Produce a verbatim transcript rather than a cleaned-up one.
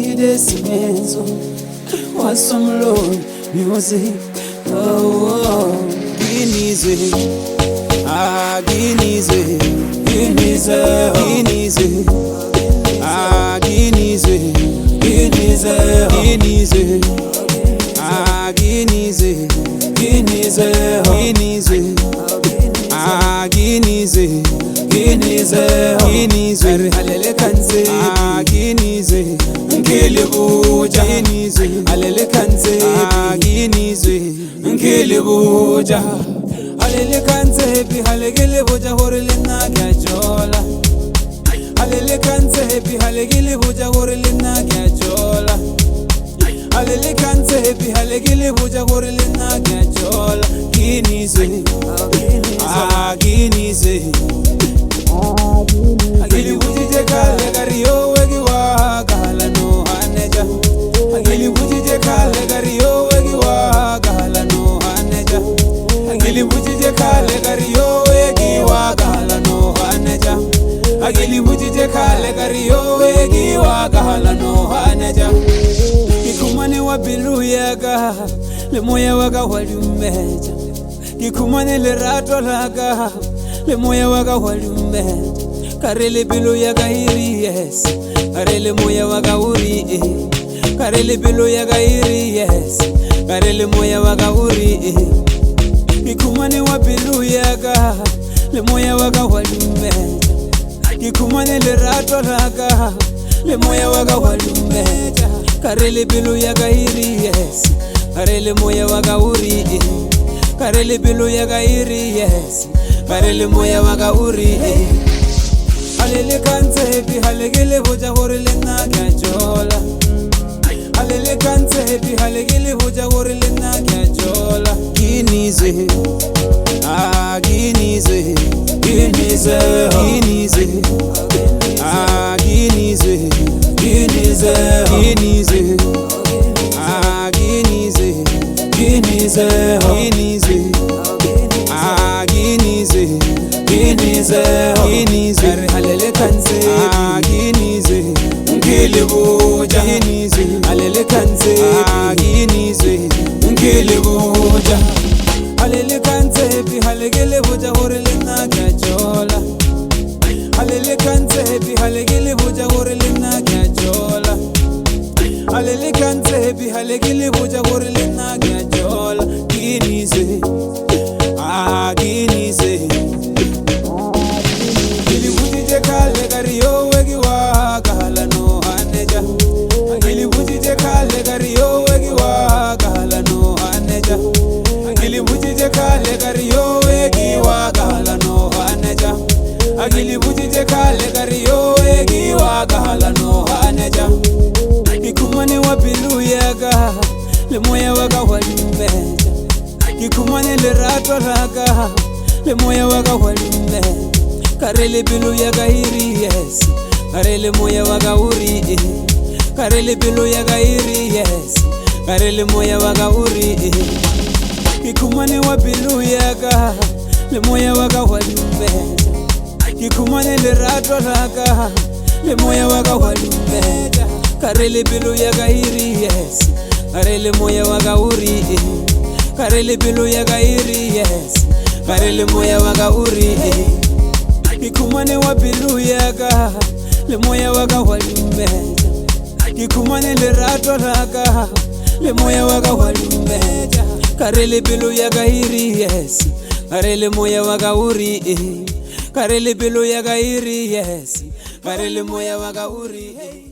see this menzo. Want some love, music. Oh, oh. Guineas, ah, Guineas, Guineas, Guineas, ah, Guineas, Guineas, Guineas, ah, Guineas, Guineas, Guineas, ah, Guineas, Guineas, Guineas, alele kanze, ah, Guineas, nkele buja, Guineas, alele kanze, ah, Guineas, nkele buja, alele kanze, bi halegele buja horele na kajola, alele kanze, bi halegele buja horele na kajola, alele kanze, bi halegele buja horele na kajola, Guineas, ah, Guineas. Agili bujije kale gariyo wegi wa gala no haneja. Agili bujije kale gariyo wegi wa gala no haneja. Agili bujije kale gariyo wegi wa gala no haneja. Agili bujije kale gariyo wegi wa gala no haneja. Kikumane wa bilu yaga le moya waga walumeja. Kikumane le rato laga le moya waga walumeja. Karele bilo ya gairi yes, karele moya waga uri eh. Karele bilo ya gairi yes, karele moya waga uri eh. Kikumane wa bilo ya ga, le moya waga walume. Kikumane le rato laga, le moya waga walume. Karele bilo ya gairi yes, karele moya waga uri eh. Karele bilo ya gairi yes, karele moya waga uri eh. Alele kanze bi halegele buja horele na kajola. Alele kanze bi halegele buja horele na kajola. Guineas, ah Guineas, Guineas, Guineas, ah Guineas, Guineas, Guineas, ah Guineas, Guineas, Guineas, ah Guineas, Guineas, Guineas. Alele kanze, ah Guineas, nkele buja, Guineas, alele kanze, ah Guineas, nkele buja, alele kanze, bi halegele buja horele na kajola, alele kanze, bi halegele buja horele na kajola, alele kanze, bi halegele buja horele na kajola, Guineas, ah Guineas. Kale gariyo wegi wa gala no haneja. Agili bujije kale gariyo wegi wa gala no haneja. Agili bujije kale gariyo wegi wa gala no haneja. Agili bujije kale gariyo wegi wa gala no haneja. Kikumane wa bilu yaga le moya waga walumeja. Kikumane le rato laga le moya waga walumeja. Karele bilo ya gairi yes, karele moya waga uri eh. Karele bilo ya gairi yes, karele moya waga uri eh. Kikumane wa bilo ya ga, le moya waga walumeja. Kikumane le rato laga, le moya waga walumeja. Karele bilo ya gairi yes, karele moya waga uri eh. Karele bilo ya gairi yes, karele moya waga uri eh. Kikumane wa bilu yaga, le moya waga walumeja. Kikumane le rato laga, le moya waga walumeja. Karele bilu yaga iri yes, karele moya waga uri eh. Karele bilu yaga iri yes, karele moya waga uri eh.